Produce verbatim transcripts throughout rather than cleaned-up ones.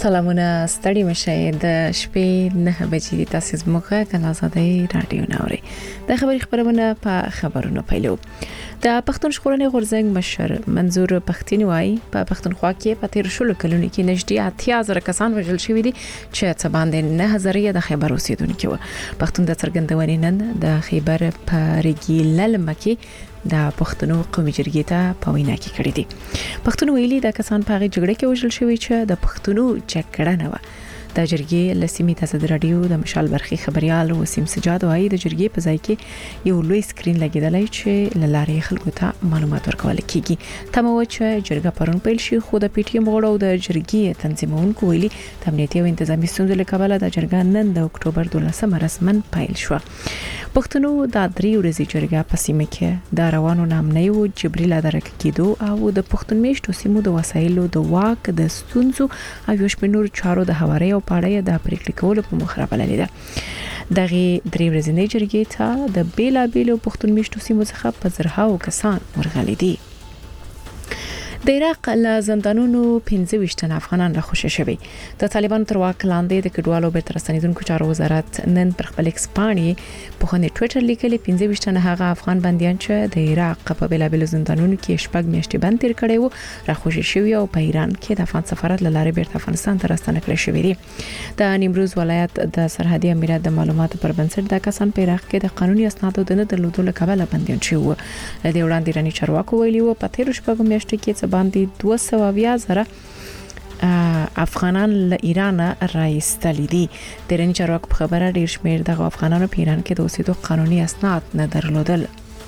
سلامونه ستړي مشه د شپې نه بجې د تاسو زموږه کله آزادۍ رادیو ناوري د خبري خبرونه په خبرونو پیلو د پښتون ژغورنې غورځنګ مشر منظور پښتين وای په پښتونخوا کې په تیر شلو کلونو کې نږدې اتیا زره کسان وژل شوي دي چې څه باندې نه هزاره د خیبر اوسیدونکو پښتون د څرګندونې نن د خیبر په رګیلل مکي د پښتنو قومي جرګې ته په وینا کې کړی دي پښتون ویلي د کسان په جګړه کې وژل شوی چې د پښتنو جګړه نه و د جرګې لسیمې تاسو د رادیو د مشال برخي خبريال وسیم سجاد وایي د جرګې په ځای کې یو لوی سکرین لګیدلی چې لاره خلکو ته معلومات ورکول کیږي تمو چې جرګه پرون پیل شي خو د پی ټی ایم غړو د جرګې تنظیمونکو ویلي د امنیتي او انتظامی ستونزو له کبله د جرګه نن د اکتوبر دولسمه رسمن پیل شو پښتنو د درې ورځې جرګه په سیمه کې د روانو نامنۍ او جبريل ادرک کېدو او د پښتون میشتو سیمو د وسایلو د واک د ستونزو او یو شمېر چارو د هواري پاړې د پریکړې کولو په مخ راغلي ده دغه درې ورځې جرګې ته د بیلا بیلو پښتون میشتو سیمو څخه په زرهاو کسان ورغلي دي د عراق له زندانونو پنځه ویشت افغانان را خوشی شوي د طالبانو تر واک لاندې د کډوالو بیرته راستنیدونکو چارو وزارت نن پر خپل ایکس باندې په خنې ټوئیټر لیکلي پنځه ویشت هغه افغان بنديان چې د عراق په بلابل زندانونو کې شپږ میاشتې بند تیر کړي وو را خوشی شوي او په ایران کې د افغان سفارت له لارې بیرته افغانستان ته راستنه کړي شوي دي د نیمروز ولایت د سرحدي امارات د معلوماتو پر بنسټ د کسان په عراق کې د قانوني اسنادو د نه درلودلو له کبله بنديان شوي وو د وړاندې راني چارواکو ویلي وو په تیر شپږ میاشتې کې باندې دوه سوه زره افغانان له ایران راایستل دي د رنګ چارواکو په خبره ډیر شمیر د افغانانو په ایران کې د اوسېدو قانوني اسناد نه درلودل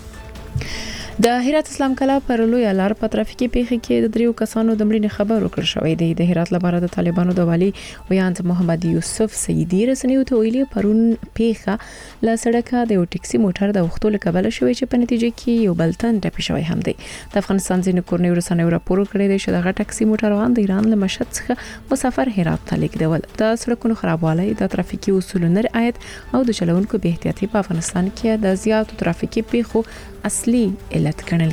د هرات اسلام کلا پر لوی لار په ترافیکي پیښه کې د دریو کسانو د مړینې خبر ورکړ شوې دی د هرات لپاره د طالبانو د والی ویانت محمد یوسف سیدی رسنیو ته ویلي پرون پیښه له سړکه د یو ټکسي موټر د وختو له کبله شوې چې په نتیجه کې یو بلتن ټپي شوی هم دی د افغانستان ځینې کورنۍ رسنیو راپور کړی دی چې دغه ټکسي موټر روان د ایران له مشهد څخه مسافر هرات ته لیږدول د سړکونو خرابوالی د ترافیکي اصولو نه رعایت او د چلوونکو بې احتیاطي په افغانستان کې د زیاتو ترافیکي پیښو اصلي علت ګڼل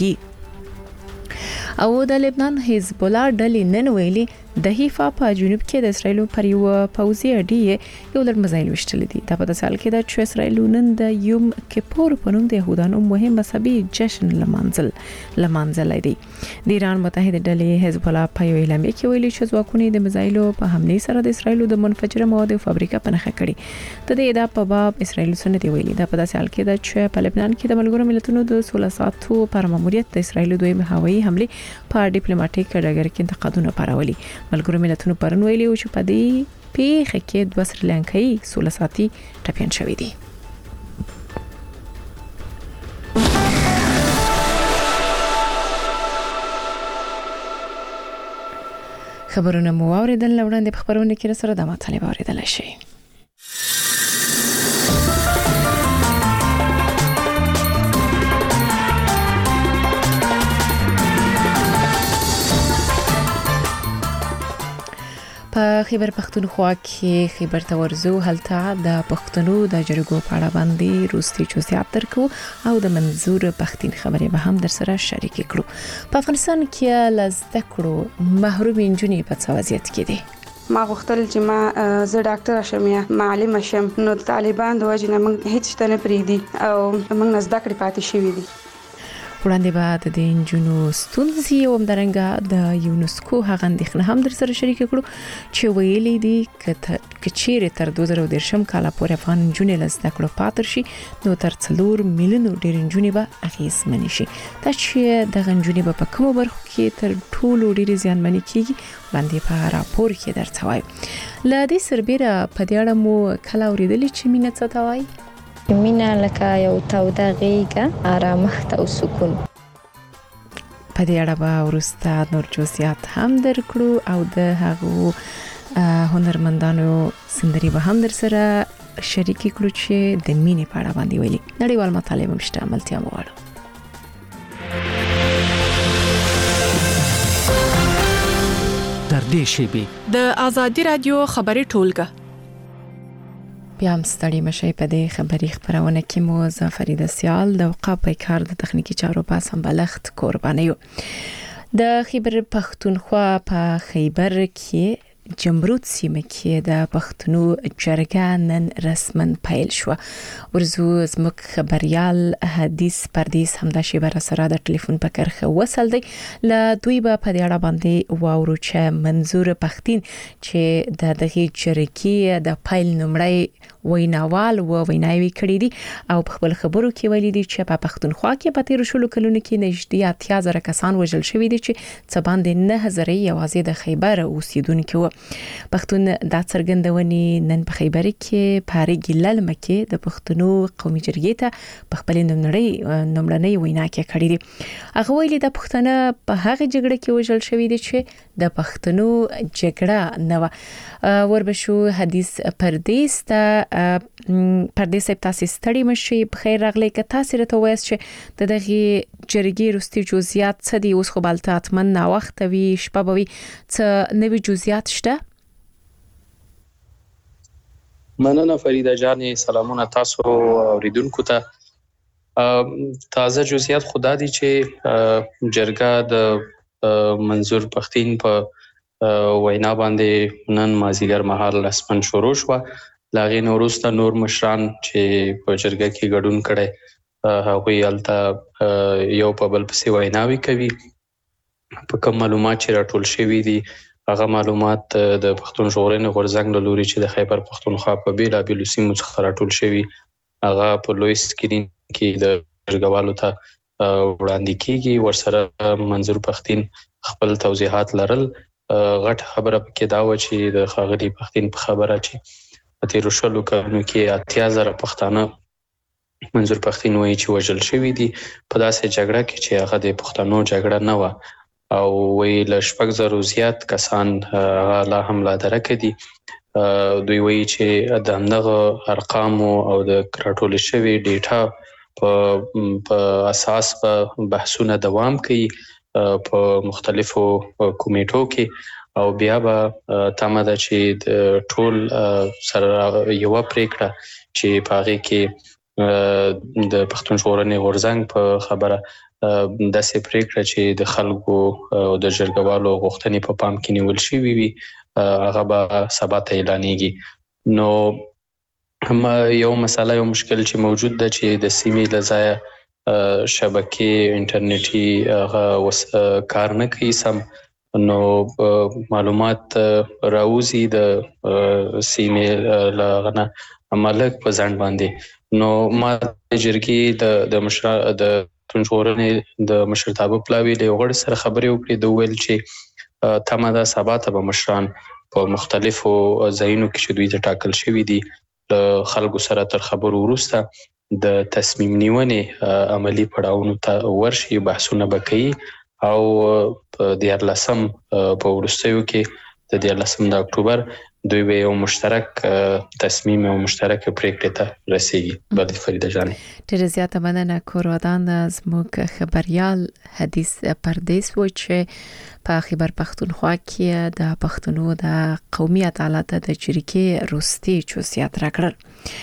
کیږي او د لبنان حزب الله ډلې نن ویلي د حیفا په جنوب کې د اسرایل پر یو پوځي اډې یو لړ مزایل وشتل دي د په داسال کې د چې اسرایل نن د یوم کپور په نوم د يهودانو مهم مذهبي جشن لمانځل لمانځل دي د ایران متحده ډلې حزب الله په یو اعلامیه کې ویلي چې ځواکونه د مزایلو په حمله سره د اسرایل د منفجره موادو فابریکه په نخښه کړي د دې د په باب اسرایل سنت ویلي د په داسال کې د چې په لبنان کې د ملګرو ملتونو د سولې ساتو پر ماموریت د اسرایل دوی هوایي حمله په ډیپلوماټیک ډګر کې انتقادونه پارولي ملګرو ملتونو پرون ویلي چې په دې پیښه کې دوه سریلانکایي سولساتي ټپيان شوي دي خبرونه مو اوریدل وړاندې په خبرونه کې سره د مطالبه اوریدل شي په خیبر پښتونخوا کې خیبر ته ورزو هلته د پښتنو د جرګو په اړه باندې روستي چوسیات ترکو او د منظور پښتين خبرې به هم در سره شریک کړو په افغانستان کې لزده کړو محروم انجونی په څه وضعیت کې دي ما غوښتل چې ما زه ډاکټر شم یا معلم شم نو طالبان د وجه نه موږ هیڅ څه نه پریدي او موږ نه زده کړې پاتې شوې دي وړاندې بعد د انجونو ستونزې او همدارنګه د یونسکو هغه اندېښنه هم در سره شریک کړو چې ویلي دي کچېره تر دوه زره دېرشم کال پورې افغان انجونې لزده کړو پاتر شي نو تر څلور میلیونو ډېر انجونې به اغیزمن شي دا چې د انجونې په کومو برخو کې تر ټولو ډېر زیانمن کیږي وړاندې په راپور کې درته وایم ل دې سربېره په دې اړه مو کله اوریدلی چې مینه څه ته وایي مینا لکه یو توده غیږه آرامښت او سکون په دې اړه به وروسته نور جزئیات هم درکړو او د هغو هنرمندانو سندري به هم در سره شریک کړو چې د مینې په اړه باندې ویلي نړیوال مطالب هم شته عملتیا مواړو در دې شیبې د آزادي رادیو خبري ټولګه بیا هم ستړي مشي په دې خبري خبرونه کې مو زفریده سیال د وقا په کار د تخنیکی چارو په سمبالښت قرباني د خیبر پښتونخوا په خیبر کې جمرود سیمه کې د پښتنو جرګه نن رسمن پیل شو. ورزو زموږ خبريال حدیث پردیس همدا شی بر سره د ټلیفون په کرخه وصل دی. ل دوی به په دې اړه باندې واورو چې منظور پښتين چې د دغه جرګې د پیل نمړی ویناوال و ویناوي کړی دي او په خپل خبرو کې ویلي دي چې په پښتونخوا کې په تیر شلو کلونو کې نږدې اتیا زره کسان وژل شوي دي چې څه باندې نه هزاره یوازې د خیبر اوسیدونکو و. پښتون د څرګندونې نن په خیبر کې پاره ګلل مکه د پښتنو قومي جرګې ته په خپل نومړی نومړنۍ وینا کې کړی دي. هغه ویلي د پښتنه په هغه جګړه کې وژل شوي دي چې د پښتنو جګړه نه و. وربشو حدیث پردیس ته پردیس تاسو ستړي مشي بخیر راغلی که تاسو راته وایست چې د دغه جرګې رستي جزئیات څه دي. اوس خو بلته اتمن نا وخت وی شپه بوي څه نوې جزئیات شته؟ مننه فریده جانې، سلامونه تاسو اوریدونکو ته. تازه جزئیات خدا دي چې جرګه د منظور پښتين په وینا باندې نن مازیګر مهال رسمن شروع شو. لاغې نورسته نور مشران چې په جرګه کې ګډون کړي هغه یالته یو په بل پسې ویناوي کوي. په کوم معلومات چې راټول شوي دي هغه معلومات د پښتون ژغورنې غورځنګ له لوري چې د خیبر پښتونخوا په بیلابیلو سیمو څخه راټول شوي هغه په لوی سکرین کې د جرګوالو ته وړاندې کیږي. ورسره منظور پښتين خپل توضیحات لرل. غټ خبره پکې دا و چې د خاغلی پښتين په خبره چې په تیر شلو کلونو کې اتیا زره پښتانه منظور پښتين وایي چې وژل شوي دي په داسې جګړه کې چې هغه د پښتنو جګړه نه و او وی له شپږ زرو زیات کسان هغه لا هم لا درکه دي. دوی وایي چې د همدغه ارقام او د راټول شوي ډیټا په اساس په بحثونه دوام کوي په مختلفو کمیټو کې او بیا به تمه ده چې د ټول سره یو پریکړه چې پاغه کې د پښتون ژغورنې غورځنګ په خبره د سې پریکړه چې د خلکو او د جرګوالو غوښتنې په پام کې نیول شي وي هغه به سبا ته اعلانېږي. نو هم یو مسله یو مشکل چې موجود ده چې د سیمې لزای شبکې انټرنیټي هغه کار نه کوي سم، نو معلومات راوزي د سیمې لغنه عملک په ځان باندې. نو ما جرګي د د مشر د تنجورنې د مشرتابه پلاوی له غړ سره خبرې وکړې د ویل چې تمه ده سبا ته به مشران په مختلفو ځایونو کې چې دوی ته ټاکل شوي دي له خلکو سره تر خبرو وروسته د تصمیم نیونې عملی پړاوونو ته ورشي، بحثونه وکړي او په دیارلسم په ورستیو کې د دیارلسم د اکتوبر دوی به یو مشترک تصمیم او مشترک پریکړه ته رسیږي. بعد فریده جانې ډېر زیاته مننه. کورودان زموږ خبريال حدیث پردیس و چې په خیبر پښتونخوا کې د پښتنو د قومي عدالت د جرګې روستي جزئیات راکړل.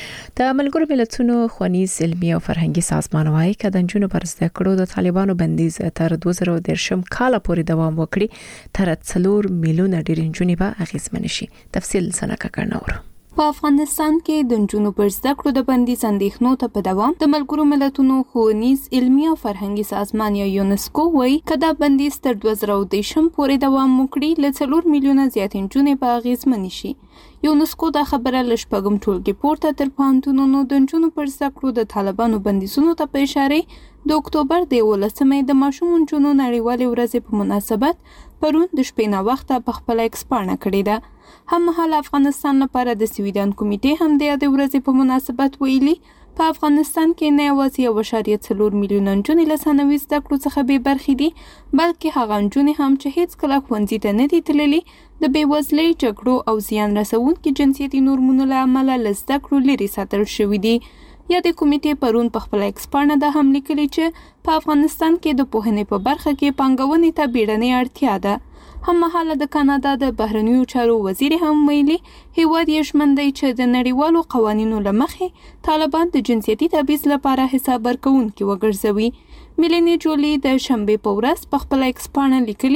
د ملګرو ملتونو ښوونیز علمي او فرهنګي سازمان وايي چې د نجونو پر زده کړو د طالبانو بندیز تر دوه زره دېرشم کال پورې دوام وکړي تر څلور میلیونه ډېر نجونې به اغیزمن شي. تفصیل سنکه کړنور. په افغانستان کې د نجونو پر زده کړو د بندیز اندېښنو ته په دوام د ملګرو ملتونو ښوونیز علمي او فرهنګي سازمان یا یونسکو وايي چې دا بندیز تر دوه زره دېرشم پورې دوام وکړي ل څلور میلیونه زیات نجونې به اغیزمن شي. یونسکو دا خبره ل شپږم ټولګي پورته تر پوهنتونونو د نجونو پر زده کړو د طالبانو بندیزونو ته په اشاره د اکتوبر د یولسمې د ماشوم نجونو نړیوالې ورځې په مناسبت پرون د شپې نه وخته په خپل ایکس پاڼه کړې ده. هم مهال افغانستان لپاره د سویډن کمیټې هم د یاد ورځې په مناسبت ویلي په افغانستان کې نه یوازې یو اعشاریه څلور میلیونه نجونې له ثانوي زده کړو څخه بې برخې دي، بلکې هغه نجونې هم چې هیڅ کله ښوونځي ته نه دي تللي د بېوزلۍ، جګړو او زیان رسونکي جنسیتي نورمونو له امله له زده کړو لرې ساتل شوي دي. یا د کمیټې پرون په خپل ایکس پاڼه دا هم لیکلي چې په افغانستان کې د پوهنې په برخه کې پانګونې ته بیړنۍ اړتیا ده. هم مهاله د کاناډا د بهرنیو چارو وزیر هم ویلي هیواد یې ژمن دی چې د نړیوالو قوانینو له مخې طالبان د جنسیتي تبعیض لپاره حساب ورکوونکي وګرځوي. میلینی جولی د شنبې په ورځ په خپل ایکس پاڼه لیکلي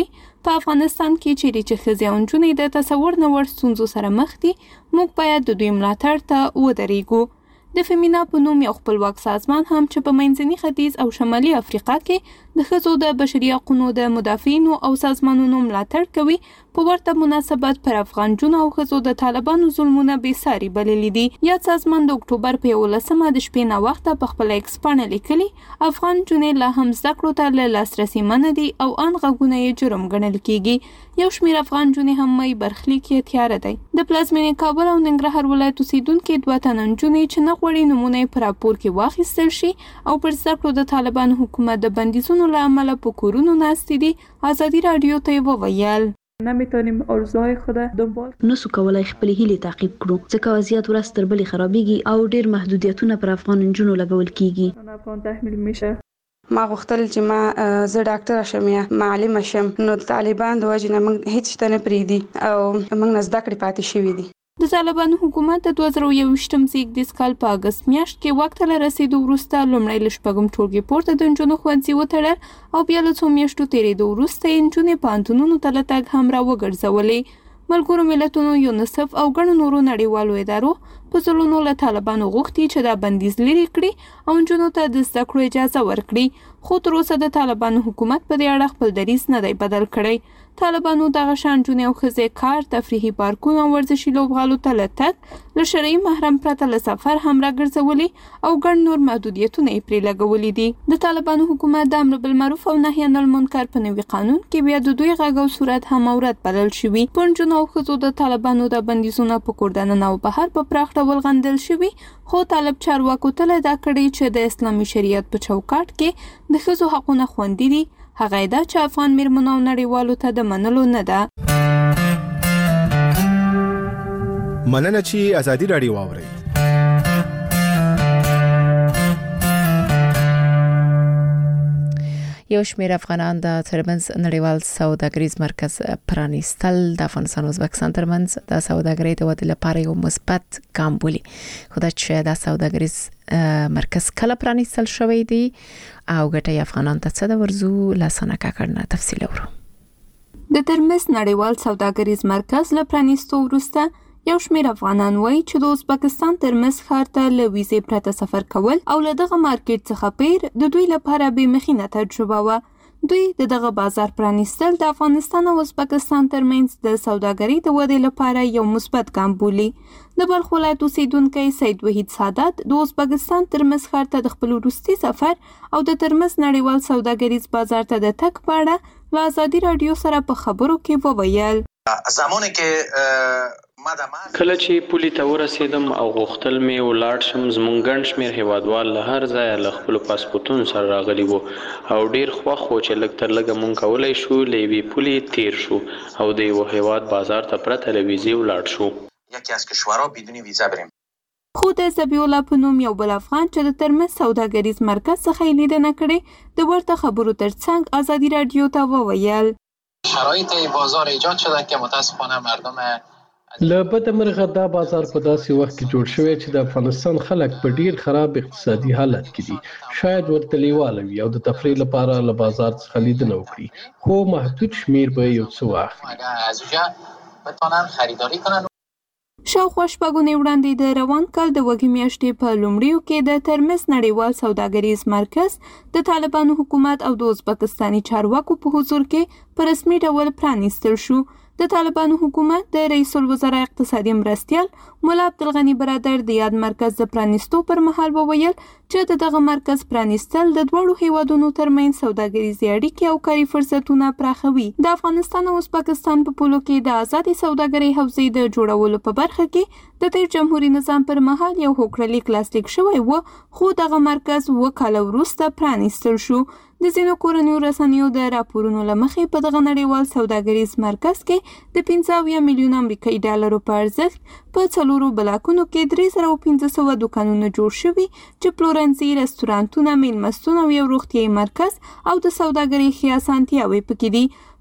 په افغانستان کې چیرې چې ښځې او نجونې د تصور نه وړ ستونزو سره مخ دي، موږ باید د دوی ملاتړ ته ودرېږو. د فیمینا په نوم یو خپلواک سازمان هم چې په منځني ختیځ او شمالي افریقا کې د ښځو د بشري حقوقو د مدافعینو او سازمانونو ملاتړ کوي، په ورته مناسبت پر افغان جنو او ښځو د طالبانو ظلمونه بې ساري بللي دي. یاد سازمان د اکتوبر په یولسمه د شپې ناوخته په خپله ایکس پاڼه لیکلي افغان جنې لا هم زده کړو ته له لاسرسي منع دي او ان غږونه یې جرم ګڼل کیږي. یو شمېر افغان جنې هم مې برخلیک یې تیاره دی. د پلازمېنې کابل او ننګرهار ولایت اوسېدونکي دوه تنه نجونې چې نه غواړي نومونه یې په راپور کې واخیستل شي او پر زده کړو د طالبانو حکومت د بندیزونو له امله په کورونو ناستې دي، ازادي راډیو ته یې وویل نمیتونیم آرزوهای خود دنبال نسو کولای خپل هیلې تعقیب کړو ځکه وضعیت ورځ تر بلې خرابېږي او ډېر محدودیتونه پر افغان نجونو لګول کیږي. افغان تحمیل میشه. ما غوښتل چې ما زه ډاکټر شم یا معلم شم، نو طالبان د وجې نه موږ هیڅ شته نه پرېږدي او موږ نه زده کړې پاتې شوي دي. د طالبانو حکومت د دوه زره یوویشتم زیږدیز کال په اګست میاشت کې واک ته له رسېدو وروسته لومړی له شپږم ټولګي پورته د نجونو ښوونځي وتړل او بیا له څو میاشتو تېرېدو وروسته یې نجونې پوهنتونونو ته له تګ هم را وګرځولې. ملګرو ملتونو، یونیسف او ګڼو نورو نړیوالو ادارو په ځلونو له طالبانو غوښتي چې دا بندیز لرې کړي او نجونو ته د زده کړو اجازه ورکړي، خو تر اوسه د طالبانو حکومت په دې اړه خپل دریځ نه دی بدل کړی. طالبانو دغه شان نجونې او ښځې کار، تفریحي پارکونه او ورزشي لوبغالو ته له تګ له شرعي محرم پرته له سفر هم راګرځولي او ګڼ نور محدودیتونه یې پرې لګولي دي. د طالبانو حکومت د امر بالمعروف او نهي عن المنکر په نوي قانون کې بیا د دوی غږ او صورت هم اورد بلل شوي. په نجونو او ښځو د طالبانو د بندیزونه په کور دننه او بهر په پراخ ډول غندل شوي، خو طالب چارواکو تل ادعا کړې چې د اسلامي شریعت په چوکاټ کې د ښځو حقونه خوندي دي. هغه دا چې افغان میرمنو او نړیوالو ته د منلو نه ده. مننه چې ازادي راډیو واورئ. یو شمېر افغانان د ترمنځ نړیوال سوداګریز مرکز پرانیستل د افغانستان او ازبکستان ترمنځ د سوداګرۍ د ودې لپاره یو مثبت ګام بولي. خو دا چې د سوداګریز مرکز کله پرانیستل شوی دی او ګټه افغانان ته څه ده، ورزو لاسانه کاکړنه تفصیل ورو. د ترمنځ نړیوال سوداګریز مرکز له پرانیستو وروسته یو شمېر افغانان وایي چې د ازبکستان ترمنځ ښار ته له ویزې پرته سفر کول او له دغه مارکیټ څخه پیر د دوی لپاره بې مخینه تجربه وه. دوی د دغه بازار پرانیستل د افغانستان او ازبکستان ترمنځ د سوداګرۍ د ودې لپاره یو مثبت ګام بولي. د بلخ ولایت اوسیدونکی سید وحید سادات د ازبکستان ترمنځ ښار ته د خپل وروستي سفر او د ترمنځ نړیوال سوداګریز بازار ته د تګ په اړه له ازادي راډیو سره په خبرو کې وویل. زمونه کې کله چې پولي ته ورسېدم او غوښتل مې ولاړ شم، زموږ ګڼ شمېر هیوادوال له هر ځایه له خپلو پاسپورټونو سره راغلي وو او ډېر خوښ وو چې لږ تر لږه مونږ کولی شو له یوې پولې تیر شو او د یوه هیواد بازار ته پرته له ویزې ولاړ شو. یکی از کشورها بدون ویزا بریم. خو د زبی الله په نوم یو بل افغان چې د ترمنځ سوداګریز مرکز څخه یې لیدنه کړې د ورته خبرو ترڅنګ ازادي راډیو ته وویل. شرایط بازار ایجاد شده که متاسفانه مردم له بده مرغه دا بازار په داسې وخت کې جوړ شوی چې د افغانستان خلک په ډیر خراب اقتصادي حالت کې دي. شاید ورته لیواله وي او د تفریح لپاره له بازار څخه لیدنه وکړي، خو محدود شمیر به یو څه واخلي. از اونجا بتونن خریداری کنن. شاوخوا شپږونې وړاندې د روان کال د وږمې میاشتې په لومړیو کې د ترمنځ نړیوال سوداګریز مرکز د طالبانو حکومت او د ازبکستاني چارواکو په حضور کې په رسمي ډول پرانیستل شو. د طالبانو حکومت د رئیس الوزرا اقتصادي مرستیال مولا عبدالغني برادر د یاد مرکز د پرانیستو پر مهال وویل چې د دغه مرکز پرانیستل د دوړو هیوادونو ترمنځ سوداګریزي اړیکې او کاري فرصتونه پراخوي. د افغانستان او ازبکستان په پولو کې د آزادې سوداګرۍ حوزې د جوړولو په برخه کې د تیر جمهوریت نظام پر مهال یو هوکړلیک لاسلیک شوی و، خو دغه مرکز اووه کاله وروسته پرانیستل شو. د ځینو کورنیو رسنیو د راپورونو له مخې په دغه نړیوال سوداګریز مرکز کې د پنځه اویا میلیونه امریکایي ډالرو په ارزښت په څلورو بلاکونو کې درې زره او پنځه سوه دوکانونه جوړ شوي چې پلورنځي، رستورانتونه، میلمستون او یو روغتیایي مرکز او د سوداګرۍ ښې اسانتیاوې پکې دي.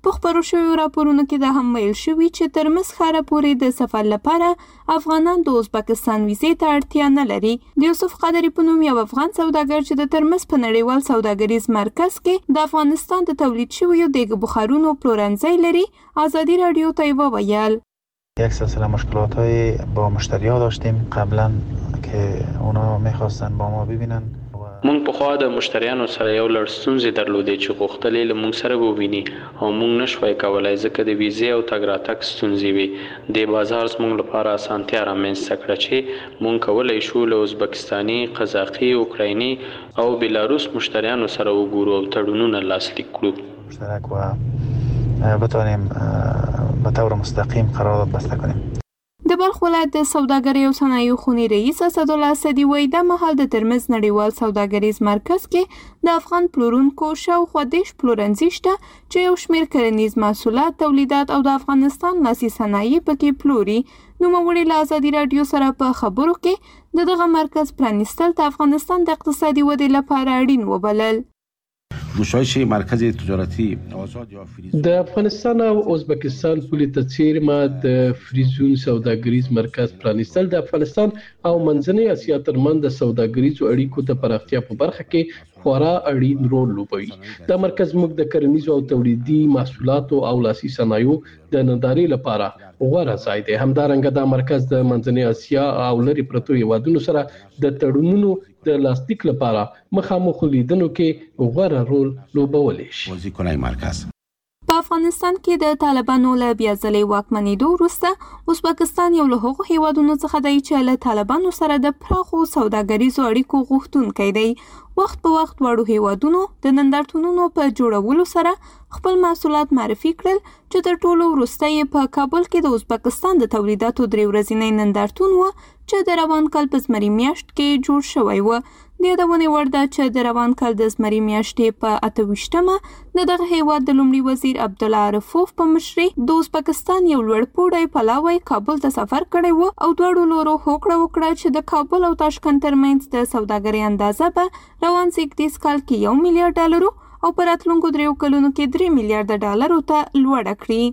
په خبرو شویو راپورونو کې دا هم ویل شوي چې تر مسخره پورې د سفر لپاره افغانان د ازبکستان ویزې ته اړتیا نه لري. د یوسف قادری په نوم یو افغان سوداګر چې د ترمز په نړیوال سوداګریز مرکز کې د افغانستان د تولید شویو دیګ بخارونو پلورنځی لري، آزادی رادیو ته وویل یک سلسله مشکلات‌های با مشتری‌ها داشتیم قبلا که اونا می‌خواستن با ما ببینن. مونږ په خوا د مشتریانو سره یو لړ ستونزې درلودې چې غوښتل یې له مونږ سره وویني او مونږ نشوای کولای ځکه د ویزې او تګ راتګ ستونزې وي. د بازار زموږ لپاره اسانتیا رامنځته کړه چې مونږ کولی شو له ازبکستاني، قزاقي، اوکرایني او بلاروس مشتریانو سره وګورو او تړونونه لاسلیک کړو. مشترک و بتوانیم به طور مستقیم قرارداد بسته کنیم. د بلخ ولایت د سوداګرۍ او صنایعو خونې رئیس اسدالله اسدي وایي دا مهال د ترمز نړیوال سوداګریز مرکز کې د افغان پلورونکو شاوخوا دېرش پلورنځي شته چې یو شمېر کرنیز محصولات، تولیدات او د افغانستان لاسي صنایع پکې پلوري. نوموړي له ازادي راډیو سره په خبرو کې د دغه مرکز پرانیستل د افغانستان د اقتصادي ودې لپاره اړین وبلل. گشایش مرکز تجارتی آزاد یا فریزون د افغانستان او ازبکستان پولې ته څیرمه د فریزون سوداګریز مرکز پرانیستل د افغانستان او منځنۍ اسیا ترمنځ د سوداګریزو اړیکو د پراختیا په برخه کې خورا اړین رول لوبوي. دا مرکز موږ د کرنیزو او تولیدي محصولاتو او لاسي صنایعو د نندارې لپاره غوره ځای دی. همدارنګه دا مرکز د منځنۍ اسیا او لرې پرتو هیوادونو سره د تړونونو د لاسلیک لپاره مخامخ لیدنو کې غوره رول لوبولی شي. په افغانستان کې د طالبانو له بیا ځلې واکمنېدو وروسته ازبکستان یو له هغو هیوادونو څخه دی چې له طالبانو سره د پراخو سوداګریزو اړیکو غوښتونکی دی. وخت په وخت واړو هیوادونو د نندارتونونو په جوړولو سره خپل محصولات معرفي کړل چې تر ټولو وروسته یې په کابل کې د ازبکستان د تولیداتو درې ورځنی نندارتون و چې د روان کال په زمري میاشت کې جوړ شوی و. د یادونې وړ ده چې د روان کال د زمري میاشتې په اته ویشتمه د دغه هیواد د لومړي وزیر عبدالله عرفوف په مشرۍ د ازبکستان یو لوړ پوړی پلاوی کابل ته سفر کړی و او دواړو لورو هوکړه وکړه چې د کابل او تاشکند ترمنځ د سوداګرۍ اندازه به روان زیږدیز کال کې یو میلیارډ ډالرو او په راتلونکو دریو کلونو کې درې میلیارډ ډالرو ته لوړه کړي.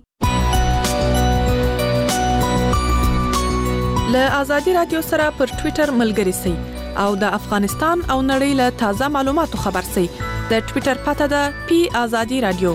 له ازادي رادیو سره پر ټوئیټر ملګري سئ او د افغانستان او نړۍ له تازه معلوماتو خبر سئ. د ټوئیټر پته ده پی ازادي رادیو.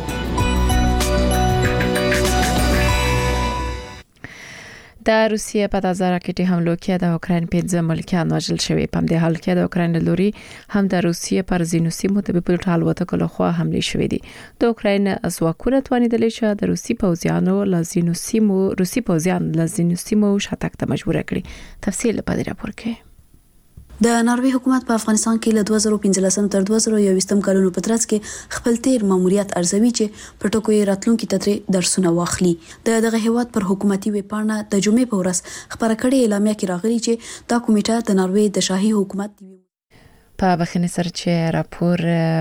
د روسیې په تازه راکټي حملو کې د اوکراین پنځه ملکیان وژل شوي. په دې حال کې د اوکراین لوري هم د روسیې پر ځینو سیمو د بېپلوټ الوتکو لخوا حملې شوې دي. د اوکراین ځواکونه توانیدل چې د روسي پوځیانو لازینو سیمو روسي پوځیان لازینو سیمو شاتګ ته مجبور کړي. تفصیل په دې راپور کې. د ناروې حکومت په افغانستان کې له دوه زره پنځلس تر دوه زره یوویشت کلونو په ترڅ کې خپل تیر ماموریت ارزوي چې په ټکو یې راتلونکي تدریس درسونه واخلي. د دغه هیواد پر حکومتي ویب پاڼه د جمعې په ورځ خبره کړې اعلامیه کې راغلي چې دا کمیټه د ناروې د شاهي حکومت په بخښنې سره چې راپور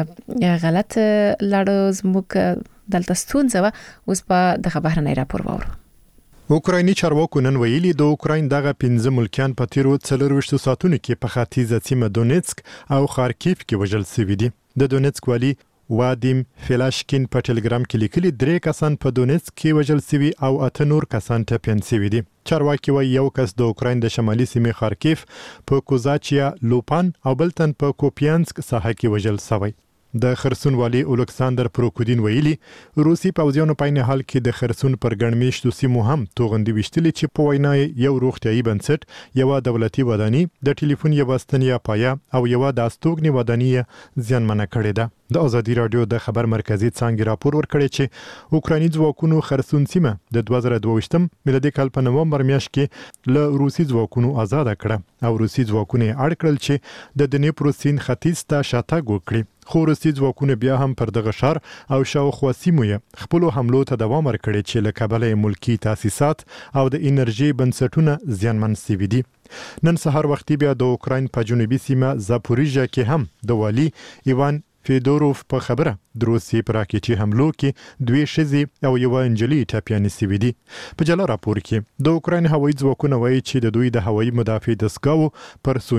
غلط لاړو زموږ دلته ستونزه اوس په دغه بهرنۍ راپور وورو. اوکرایني چارواکو نن ویلي د اوکراین دغه پنځه ملکیان په تیرو څلورویشت ساعتونو کې په ختیځه سیمه دونیتسک او خارکیف کې وژل شوي دي. د دونیتسک والی وادیم فلاشکین په ټلګرام کې لیکلي درې کسان په دونیتسک کې وژل شوي او اته نور کسان ټپیان شوي دي. چارواکي وايي یو کس د اوکراین د شمالي سیمې خارکیف په کوزاچیا لوپان او بل تن په کوپیانسک ساحه کې وژل شوی. د خرسون والی الکساندر پروکودین ویلي روسي پوځیانو په عین حال کې د خرسون پر ګڼمیشتو سیمو هم توغندي وشتلې چې په وینا یو روغتيایي بنسټ یو دولتي وداني د ټلیفون یو ستنیا پایا او یو د استوګنی وداني ځانمنه کړې ده. د ازادي رادیو د خبر مرکزی څنګه راپور ورکړی چې اوکرایني ځواکونو خرسون سیمه د دوه زره دوه ویشت میلادي کال په نومبر میاشت کې له روسي ځواکونو آزاد کړه او روسي ځواکونه اړ کړل چې د دنیپرو سیند ختیځ ته شاتګ وکړي. خو روسي ځواکونه بیا هم پر دغه ښار او شاوخوا سیمو یې خپل حملو ته دوام ورکړي چې له کبله ملکی تاسیسات او د انرژي بنسټونه زیانمن شوي دي. نن سهار وختي بیا د اوکراین په جنوبي سیمه زاپوریژیا کې هم د والی ایوان فیدوروف په خبره د روسي پر راکټي حملو کې دوی شذې او یو انجلي ټاپیان سوي دي. په جلا راپور کې د اوکراین هوایي ځواکونه وایي چې د دوی د هوایي مدافع دستګاو پر سومي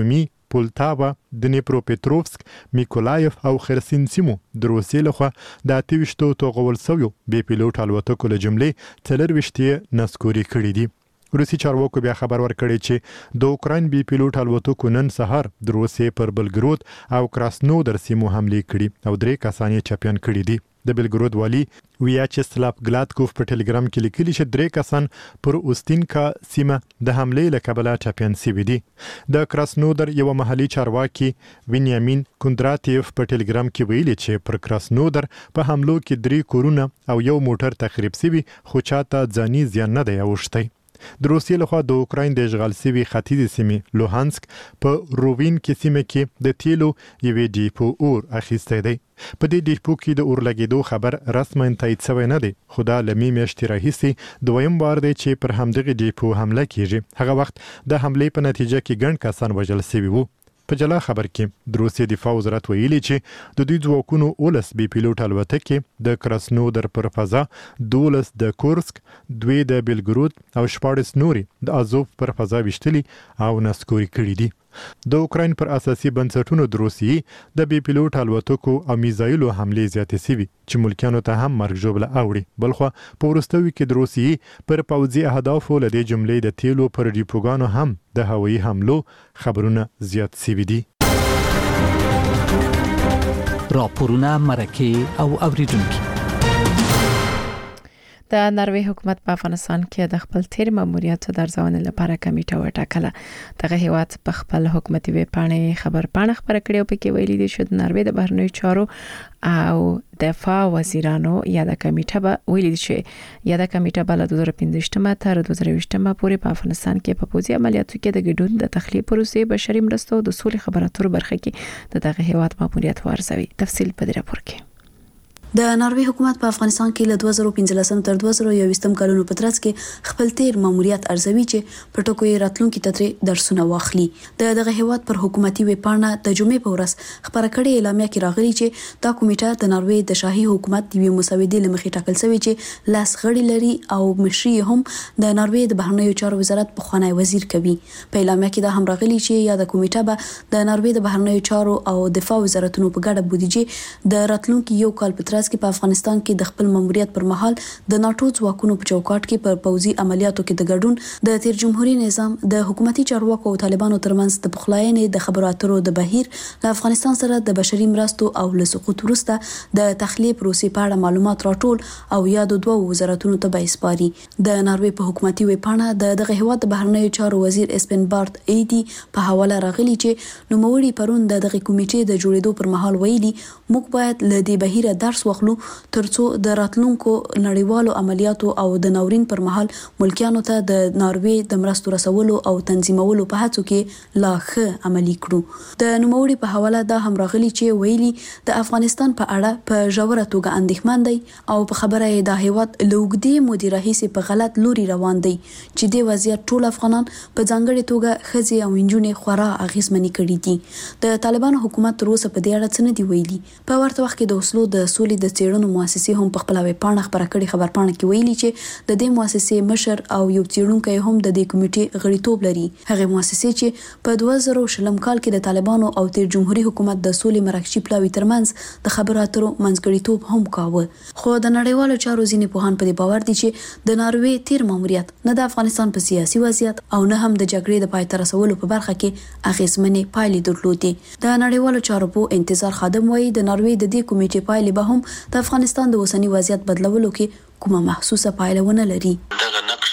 پولتاوا، دنیپروپیتروفسک، میکولایف او خرسین سیمو د روسیې لخوا د اته ویشتو توغول سویو بې پیلوټ الوتکو له جملې څلور ویشتې نسکوري کړي دي. روسي چارواکو بیا خبر ورکړی چې د اوکراین بي پیلوټ الوتکو نن سهار د روسیې پر بلګرود او کراسنودر سیمو حمله کړي او درې کسان یې چاپیان کړي دي. د بلګرود والی ویاچسلاف ګلادکوف په ټلګرام کې لیکلي چې درې کسان پر اوستینکا سیمه د حملې له کبله چاپیان شوي دي. د کراسنودر یو محلي چارواکي وینیامین کوندراتیف په ټلګرام کې ویلي چې پر کراسنودر په حملو کې درې کورونه او یو موټر تخریب شوي خو چاته ځاني زیان نه دی اوښتی. د روسیې لخوا د اوکراین د اشغال شوي ختیځې سیمې لوهانسک په رووین کې سیمه کې د تیلو یوې ډیپو اور اخیستی دی. په دې ډیپو کې د اور لګېدو خبر رسما تایید شوی نه دی، خو دا له مې میاشتې راهیسې دویم بار دی چې پر همدغې ډیپو حمله کیږي. هغه وخت د حملې په نتیجه کې ګڼ کسان وژل شوي وو. په جلا خبر کې د روسیې دفاع وزارت ویلي چې د دوی ځواکونو اولس بي پیلوټ الوتکې د کراسنودر پر فضا، دولس د کورسک، دوی د بلګرود او شپاړس نوري د ازوف پر فضا ویشتلي او نسکوري کړي دي. د اوکراین پر اساسي بنسټونو د روسیې د بي پیلوټ الوتکو او میزایلو حملې زیاتې شوي چې ملکیانو ته هم مرګ ژوبله اوړي. بلخوا په وروستیو کې د روسیې پر پوځي اهدافو له دې جملې د تیلو پر ډیپوګانو هم د هوایي حملو خبرونه زیات شوي دي. راپورونه مرکه او اوریدونکي. د ناروې حکومت په افغانستان کې د خپل تیر ماموریت د ارزونې لپاره کمیټه وټاکله. دغه هیواد په خپل حکومتي ویب پاڼې خبر پاڼه خبره کړې او پکې ویلي دي چې د ناروې د بهرنیو چارو او دفاع وزیرانو یا د کمیټه به ویلي دي چې یا د کمیټه به له دوه زره پنځه تر دوه زره اووه پورې په افغانستان کې په پوځي عملیاتو کې د ګډون د تخلیه پروسې بشري مرستو د سولې خبراتو برخه کې د دغه هیواد ماموریت وارزوي. تفصیل په دې راپور کې. د ناروې حکومت په افغانستان کې له دوه زره پنځه تر دوه زره یو کلونو په ترڅ کې خپل تیر ماموریت ارزوي چې په ټکو یې راتلونکي تدرې درسونه واخلي. د دغه هیواد پر حکومتي ویب پاڼه د جمعې په ورځ خبره کړې اعلامیه کې راغلي چې دا کمیټه د ناروې د شاهي حکومت د مسودې لمخې ټاکل شوی چې لاس غړي لري او مشري هم د ناروې د بهرنیو چارو وزارت په خوانی وزیر کوي. په اعلامیه کې دا هم راغلي چې یا د کمیټه به د ناروې د بهرنیو چارو او دفاع وزارتونو په ګډه بودیجه د راتلونکي یو کال په ترڅ کې په افغانستان کې د خپل ماموریت پر مهال د ناتو ځواکونو په چوکاټ کې پر پوځي عملیاتو کې د ګډون د تیر جمهوریت نظام د حکومتي چارواکو او طالبانو ترمنځ د پخلاینې د خبرو اترو د بهیر د افغانستان سره د بشري مرستو او له سقوط وروسته د تخلیه پروسې په اړه معلومات راټول او یادو دوه وزارتونو ته به اسپاري. د ناروې په حکومتي ویب پاڼه د دغه هیواد د بهرنیو چارو وزیر اسپن بارت ایدي په حواله راغلي چې نوموړي پرون د دغه کمیټې د جوړېدو پر مهال ویلي موږ باید له دې بهیره درس واخلو ترڅو د راتلونکو نړیوالو عملیاتو او د ناورین پر مهال ملکیانو ته د ناروې د مرستو رسولو او تنظیمولو په هڅو کې لا ښه عملي کړو. د نوموړي په حواله دا هم راغلي چې ویلي د افغانستان په اړه په ژوره توګه اندېښمن دی او په خبره یې د هیواد لوګدي مدیر رئیس په غلط لوري روان دی چې د وضعیت ټول افغانان په ځانګړي توګه خزي او انجونې خورا اغیزمنې کړي دي. د طالبانو حکومت تر اوسه په دې اړه څه نه دی ویلي. په ورته وخت کې د اوسلو د سولې د څېړنو مؤسسې هم په خپل ویب پاڼه خبره کړې خبر پاڼه کې ویلي چې د دې مؤسسې مشر او یو څېړونکی هم د دې کمیټې غړیتوب لري. هغه مؤسسې چې په دوه زره شلم کال کې د طالبانو او تیر جمهوریت حکومت د سولې مرکزي پلاوي ترمنځ د خبرو اترو منځګړیتوب هم کاوه. خو د نړیوالو چارو ځینې پوهان په دې باور دي چې د ناروې تیر ماموریت نه د افغانستان په سیاسي وضعیت او نه هم د جګړې د پای ته رسولو په برخه کې اغیزمنې پایلې درلودې. د نړیوالو چارو په انتظار خادم وایي د ناروې د دې کمیټې پایلې به هم د افغانستان د اوسنی وضعیت بدلولو کې کومه محسوسه پایله ونه لري. دغه نقش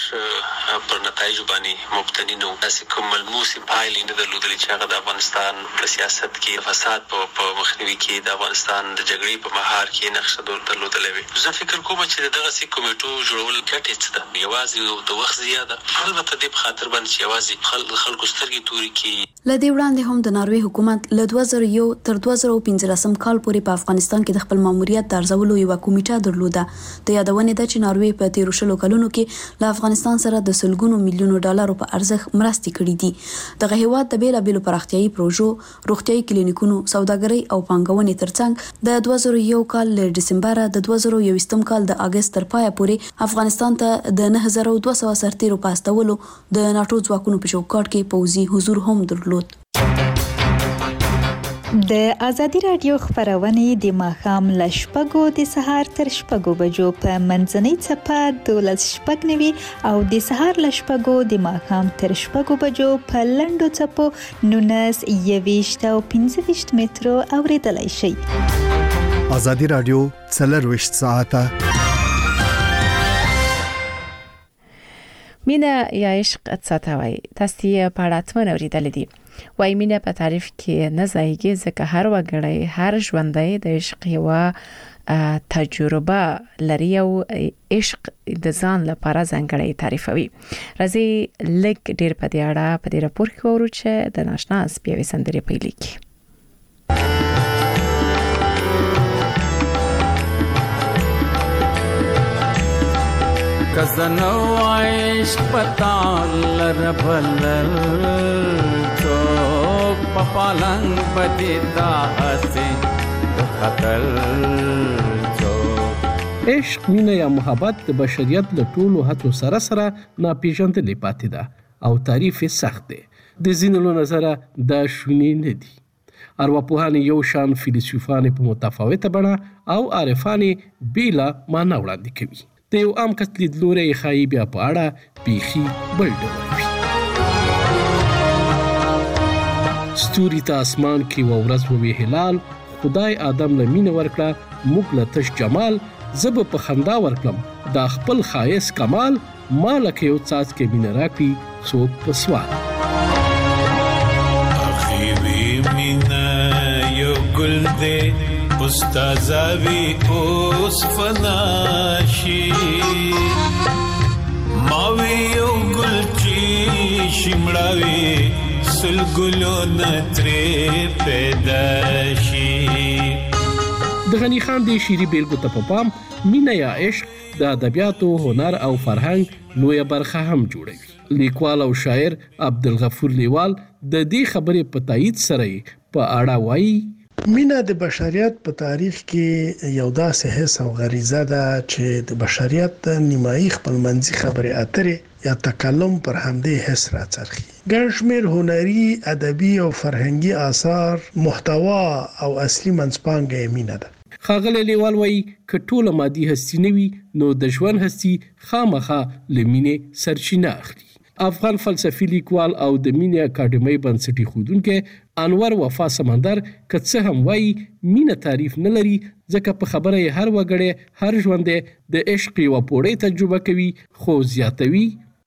پر نتایج باندې مبتنی نو داسې کوم ملموس پایلې نه درلودلې چې هغه د افغانستان په سیاست کې فساد په مخنیوي کې د افغانستان د جګړې په مهار کې نقش درلودلې وي. زه فکر کوم چې دغه سي کمیټو جوړول ګټه څه ده، یوازې د وخت زیاده البته د خاطر باندې چې یوازې خلک خلکو سترګې توري کې. لدې وړاندې هم د ناروې حکومت له دوه زره یو تر دوه زره پنځلسم کال پورې په افغانستان کې د خپل ماموریت د ارزولو یو کمیټه درلوده. د یادونې ده چې ناروې په تیر شلو کلونو کې له افغانستان سره د سلګونو میلیونو ډالرو په ارزښت مرستې کړې دي. دغه هیواد د بیلابیلو پراختیايي پروژو، روغتیايي کلینیکونو، سوداګرۍ او پانګونې ترڅنګ د دوه زره یو کال له ډسمبر د دوه زره یو کال د اگست تر پایه پورې افغانستان ته د نه هزار دوه سوه سرتیرو په استولو د ناتو ځواکونو په چوکاټ کې پوځي حضور هم درلود. د ازادي رادیو خبرونه د ماښام ل شپږو د سهار تر شپږو بجو په منځنۍ چپه دولس شپږ نوي او د سهار ل شپږو د ماښام تر شپږو بجو په لنډو چپو نونس یويشت او پنځه ویشت مترو اوریدلای شئ. ازادي رادیو څلرویشت ساعته مینا یا عشق اتساتوي تاسو یې پاړاتونه اوریدل دي. وای مینا په تعریف کې نه ځایږي ځکه هر وګړی هر ژوندۍ د عشق یو تجربه لري او عشق د ځان لپاره ځانګړی تعریفوي. راځي لګ ډیر په دې اړه په دې راپور کې ورو چې د ناشنا سپیوي سندري پیل کی. کزنو عشق پتال ربلل چوک پپالنگ بدیدا حسی خطل چوک. عشق مینه یا محبت د بشریت له ټولو هڅو سره سره ناپېژندلې پاتې ده او تعریف یې سخت دی. د ځینو له نظره دا شونې نه دي. ارواپوهان یو شان، فیلسوفان په متفاوته بڼه او عارفان بیله معنا وړاندې کوي. د یو عام کس لیدلوری ښایي بیا په اړه بیخي بل ډول وي. ستوري ته اسمان کې یوه ورځ ووی هلال، خدای آدم له مینه ورکړه موږ له تش جمال، زه به په خندا ورکړم دا خپل ښایست کمال، ما لکه یو څاڅکی مینه راکړي څوک په سوال. اخی وی مینه یو ګل دی استازاوی اوس فناشی، ماوی یو گل چی شمړاوی سل ګلو نتری پیداشی. د غنی خان د شیری بیلګو ته په پام مینه یا عشق د ادبیاتو، هنر او فرهنګ لویه برخه هم جوړوي. لیکوال او شاعر عبدالغفور لیوال د دې خبرې په تایید سره په اړه وایي: مینه د بشریت په تاریخ کې یو داسې حس او غریزه ده چې د بشریت د نیمایي خپلمنځي خبرې اترې یا تکلم پر همدې حس راڅرخي. ګڼ شمېر هنري، ادبي او فرهنګي آثار، محتوا او اصلي منځپانګه یې مینه ده. ښاغلی لیوال وایي که ټوله مادي هستي نه وي نو د ژوند هستي خامخا له مینې سرچینه اخلي. افغان فلسفي لیکوال او د مینې اکاډمۍ بنسټ ایښودونکی انور وفا سمندر که څه هم وایي مینه تعریف نه لري، ځکه په خبره یې هر وګړی هر ژوندی د عشق یوه پوړۍ تجربه کوي، خو زیاتوي: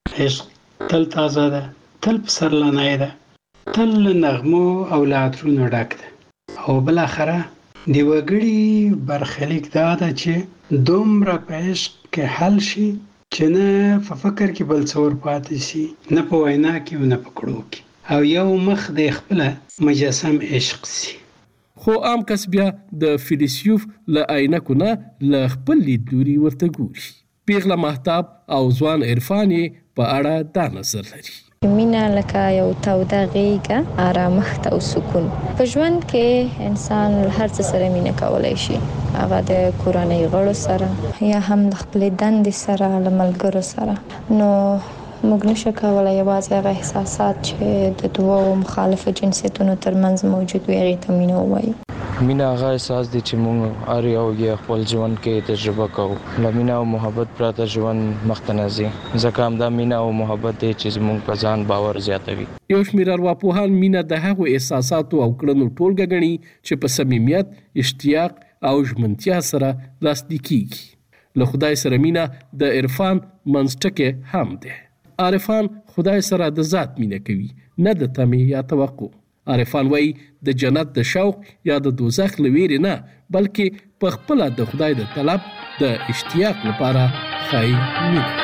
عشق تل تازه ده، تل پسرلنی ده، تل له نغمو او له عطرونو ډک ده او بالاخره د وګړي برخلیک دا ده چې دومره په عشق کې حل شي چې نه په فکر کې بل څه ور پاتې شي، نه په وینا کې او نه په کړو کې، او یو مخ د خپله مجسم عشق شي. خو عام کس بیا د فیلسوف له عینکو نه له خپل لیدلوري ورته ګوري. پیغله مهتاب او ځوان عرفان په اړه دا نظر لري: مینه لکه یو توده غېږه، آرامښت او سکون. په ژوند کې انسان هر څه سره مینه کولی شي، هغه د کورنۍ غړو سره یا هم د خپلې دندې سره، له ملګرو سره. نو موږ نشو کولی یوازې هغه احساسات چې د دوو مخالفو جنسیتونو ترمنځ موجود وي هغې ته مینه ووایو. مینه هغه احساس دی چې موږ هر یو یې خپل ژوند کې تجربه کوو. له مینه او محبت پرته ژوند مخته نه ځي، ځکه همدا مینه او محبت دی چې زموږ په ځان باور زیاتوي. یو شمېر ارواپوهان مینه د هغو احساساتو او کړنو ټولګه ګڼي چې په صمیمیت، اشتیاق او ژمنتیا سره لاسلیک کیږي. له خدای سره مینه د عرفان منځټکی هم دی. عارفان خدای سره د ذات مینه کوي، نه د تمې یا توقع. عارفان وایي د جنت د شوق یا د دوزخ له ویرې نه، بلکې په خپله د خدای د طلب د اشتیاق لپاره ښایي مینه.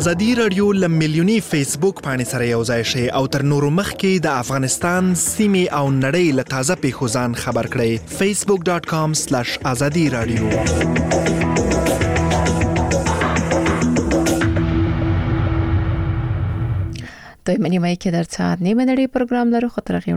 ازادي رادیو لملیونی فیسبوک باندې سره یو ځای شي او تر نورو مخکې د افغانستان سیمې او نړۍ له تازه پیښو ځان خبر کړئ facebook dot com slash azadi radio. دوی منی مای که در ساعت نیمه نړۍ پروګرام لرو خطر